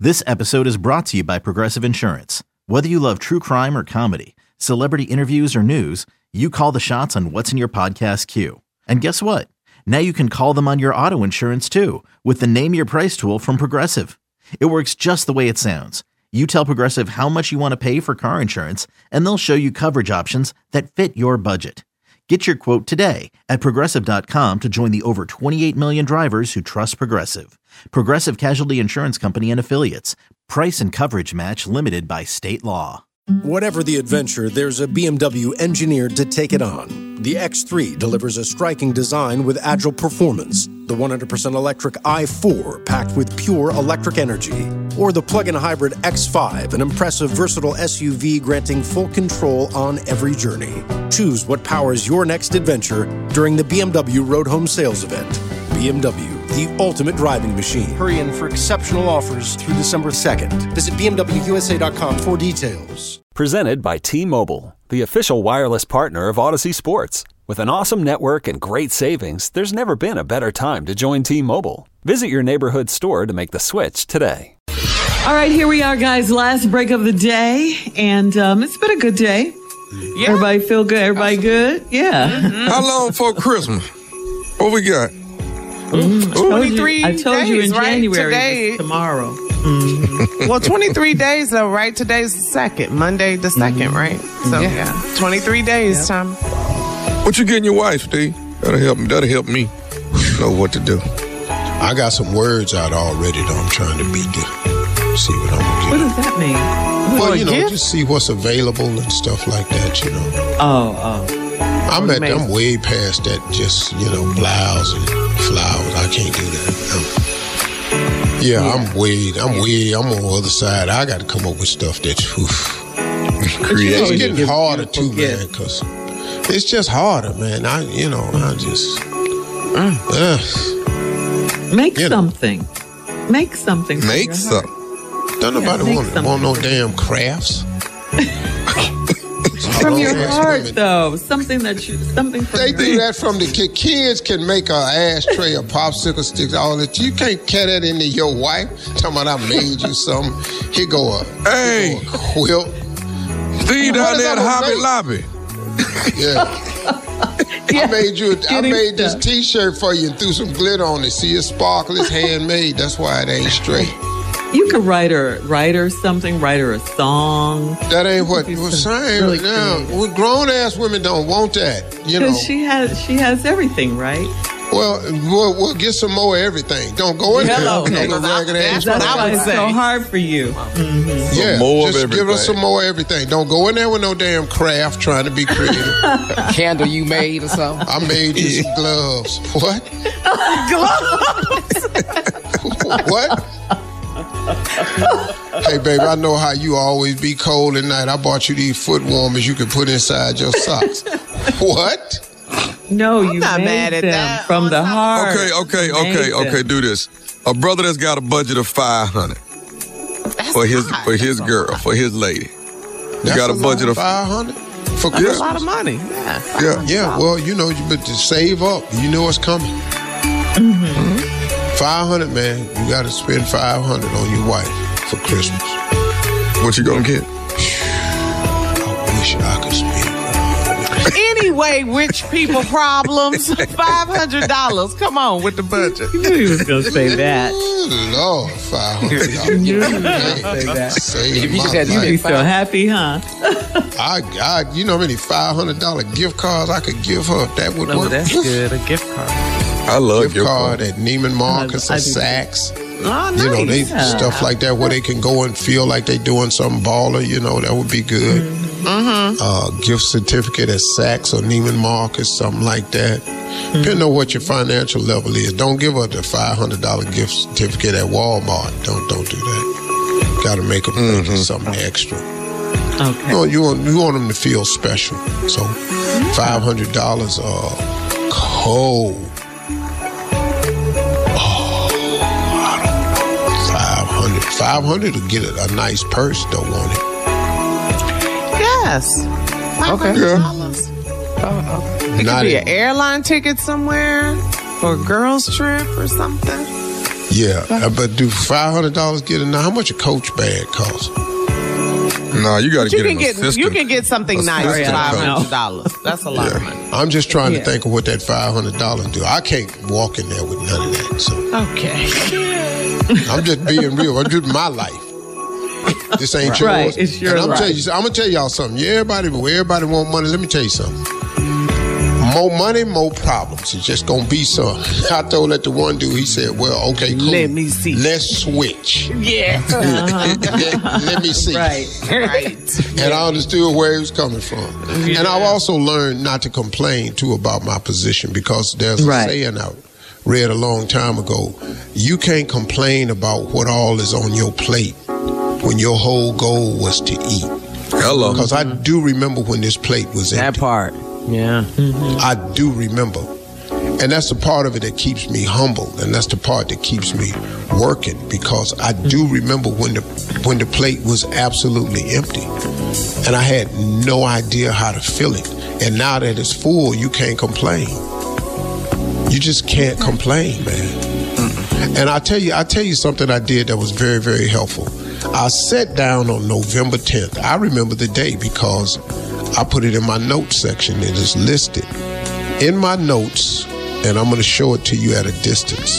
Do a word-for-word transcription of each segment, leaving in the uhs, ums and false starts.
This episode is brought to you by Progressive Insurance. Whether you love true crime or comedy, celebrity interviews or news, you call the shots on what's in your podcast queue. And guess what? Now you can call them on your auto insurance too with the Name Your Price tool from Progressive. It works just the way it sounds. You tell Progressive how much you want to pay for car insurance, and they'll show you coverage options that fit your budget. Get your quote today at Progressive dot com to join the over twenty-eight million drivers who trust Progressive. Progressive Casualty Insurance Company and Affiliates. Price and coverage match limited by state law. Whatever the adventure, there's a B M W engineered to take it on. The X three delivers a striking design with agile performance. The one hundred percent electric i four, packed with pure electric energy. Or the plug-in hybrid X five, an impressive, versatile S U V granting full control on every journey. Choose what powers your next adventure during the B M W Road Home Sales Event. B M W, the ultimate driving machine. Hurry in for exceptional offers through December second. Visit B M W U S A dot com for details. Presented by T-Mobile, the official wireless partner of Odyssey Sports. With an awesome network and great savings, there's never been a better time to join T-Mobile. Visit your neighborhood store to make the switch today. All right, here we are, guys. Last break of the day, and um, it's been a good day. Yeah. Everybody feel good? Everybody good? Yeah. Mm-hmm. How long for Christmas? What we got? Mm-hmm. twenty-three I told days, you in right? January. Today, tomorrow. Mm-hmm. Well, twenty-three days though, right? Today's the second, Monday the second, mm-hmm. right? So yeah, yeah. twenty-three days, yep. Tom. What you getting your wife, Steve? That'll help me. That'll help me know what to do. I got some words out already, though. I'm trying to beat the, see what I'm gonna get. What does that mean? Well, oh, you know, gift? just see what's available and stuff like that, you know. Oh, oh. I'm at, I'm way past that, just, you know, blouse and flowers. I can't do that. I'm, yeah, yeah, I'm way, I'm way, I'm on the other side. I got to come up with stuff that's, oof. Creative. It's getting harder too, man, because it's just harder, man. I, you know, I just, mm. uh, make something. Know. Make something. Make something. Don't nobody yeah, want, want no damn crafts. From your heart, women. Though. Something that you, something from They your do heart. that from the kid. Kids can make an ashtray, a popsicle sticks, all that. You can't carry that into your wife. Talking about I made you something. Here go a, hey. Here go a quilt. Steve down there at Hobby Lobby. Yeah. yeah. I made you. I made this T-shirt for you and threw some glitter on it. See, it's sparkle. It's handmade. That's why it ain't straight. You could write her, write her something, write her a song. That ain't what we're saying really now. Well, grown ass women don't want that, you know. Because she has, she has everything, right? Well, we'll, we'll get some more everything. Don't go in Hello, there. okay. No ragged ass. That's why it's so hard for you. Mm-hmm. Yeah, more just of give us some more everything. Don't go in there with no damn craft trying to be creative. A candle you made or something? I made you some gloves. What? Gloves? What? Hey, baby, I know how you always be cold at night. I bought you these foot warmers you can put inside your socks. What? No, I'm you not made mad at them that. from the heart. Okay, okay, okay, okay. Do this. A brother that's got a budget of five hundred for his high. for his girl, for his lady. You That's got a, a budget of five hundred for That's Christmas. a lot of money. Yeah. Yeah, yeah. Well, you know, but to save up, you know what's coming. Mm-hmm. Mm-hmm. Five hundred, man. You got to spend five hundred on your wife for Christmas. What you gonna get? I wish I could spend. Anyway, rich people problems. Five hundred dollars. Come on with the budget. You knew he was going to say that. Lord, five hundred dollars. You knew he was going to say that. Save If you my just had life. You'd be so happy, huh? I, I, you know how many five hundred dollar gift cards I could give her if that would Oh, work? that's good. A gift card. I love Gift your card card. at Neiman Marcus I- I or do too. Saks. Oh, nice. You know, they Yeah. stuff like that where they can go and feel like they doing something baller. You know, that would be good. Mm-hmm. Uh, gift certificate at Saks or Neiman Marcus, something like that. Mm-hmm. Depending on what your financial level is. Don't give her the five hundred dollar gift certificate at Walmart. Don't don't do that. Got to make them think Mm-hmm. it's something extra. Okay. You know, you want you want them to feel special. So, five hundred dollars uh, cold. five hundred to get a, a nice purse, don't want it. Yes. five hundred dollars. Oh, it Not could be in- an airline ticket somewhere or a girls' trip or something. Yeah, uh, but do five hundred dollars get enough? How much a Coach bag cost? No, you got to You get can an get assistant. you can get something nice for Assistant five coach. hundred dollars. That's a lot Yeah. of money. I'm just trying Yeah. to think of what that five hundred dollars do. I can't walk in there with none of that. So Okay. I'm just being real. I'm just my life. This ain't yours. Right, it's your and I'm life. tell you, I'm gonna tell y'all something. Yeah, everybody, everybody want money. Let me tell you something. More money, more problems. It's just gonna be some. I told that to one dude. He said, "Well, okay, cool. Let me see. Let's switch. Yeah. let, let me see." Right. Right. And I understood where he was coming from. And I've also learned not to complain too about my position, because there's a Right. saying I read a long time ago: you can't complain about what all is on your plate when your whole goal was to eat. Hello. Because I do remember when this plate was That empty. part. Yeah. I do remember. And that's the part of it that keeps me humble, and that's the part that keeps me working, because I do remember when the when the plate was absolutely empty, and I had no idea how to fill it. And now that it's full, you can't complain. You just can't complain, man. And I tell you, I tell you something I did that was very, very helpful. I sat down on November tenth. I remember the day because I put it in my notes section. It is listed in my notes, and I'm going to show it to you at a distance.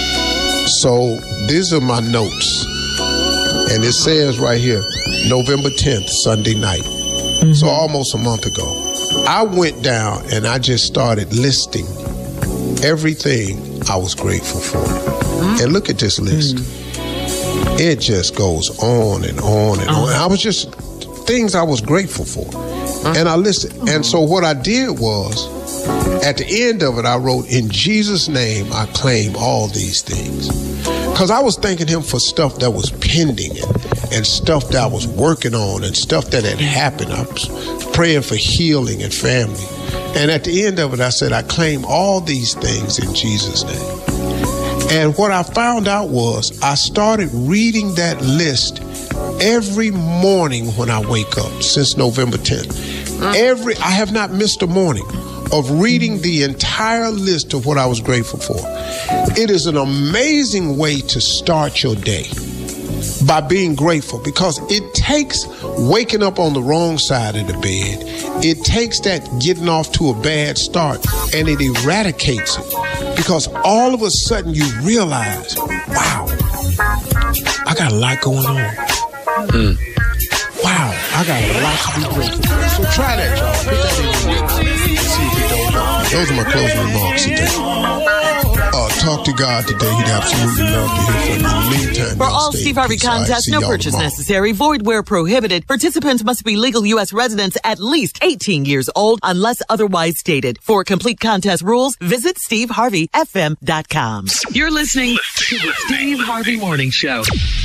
So these are my notes, and it says right here, November tenth, Sunday night. Mm-hmm. So almost a month ago, I went down and I just started listing everything I was grateful for. Mm-hmm. And look at this list. Mm-hmm. It just goes on and on and on. I was just things I was grateful for. And I listed. And so what I did was, at the end of it, I wrote, "In Jesus' name, I claim all these things." Because I was thanking him for stuff that was pending and, and stuff that I was working on and stuff that had happened. I was praying for healing and family. And at the end of it, I said, "I claim all these things in Jesus' name." And what I found out was I started reading that list every morning when I wake up since November tenth. Every I have not missed a morning of reading the entire list of what I was grateful for. It is an amazing way to start your day, by being grateful, because it takes waking up on the wrong side of the bed. It takes that getting off to a bad start, and it eradicates it, because all of a sudden you realize, wow, I got a lot going on. Mm. Wow, I got a lot to be grateful for. So try that, y'all. Put that in your mind. See if it goes on. Those are my closing remarks today. Uh, talk to God today. He'd absolutely love to hear from you. In the meantime, For y'all all stay Steve in Harvey peace. All right, contests, see no y'all purchase tomorrow. necessary, void where prohibited. Participants must be legal U S residents at least eighteen years old unless otherwise stated. For complete contest rules, visit steve harvey f m dot com. You're listening to the Steve Harvey Morning Show.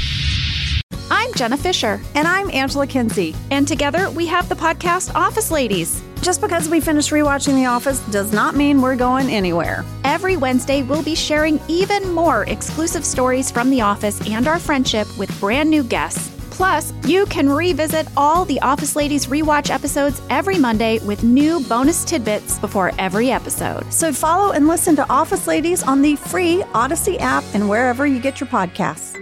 I'm Jenna Fisher. And I'm Angela Kinsey. And together we have the podcast Office Ladies. Just because we finished rewatching The Office does not mean we're going anywhere. Every Wednesday, we'll be sharing even more exclusive stories from The Office and our friendship with brand new guests. Plus, you can revisit all the Office Ladies rewatch episodes every Monday with new bonus tidbits before every episode. So follow and listen to Office Ladies on the free Odyssey app and wherever you get your podcasts.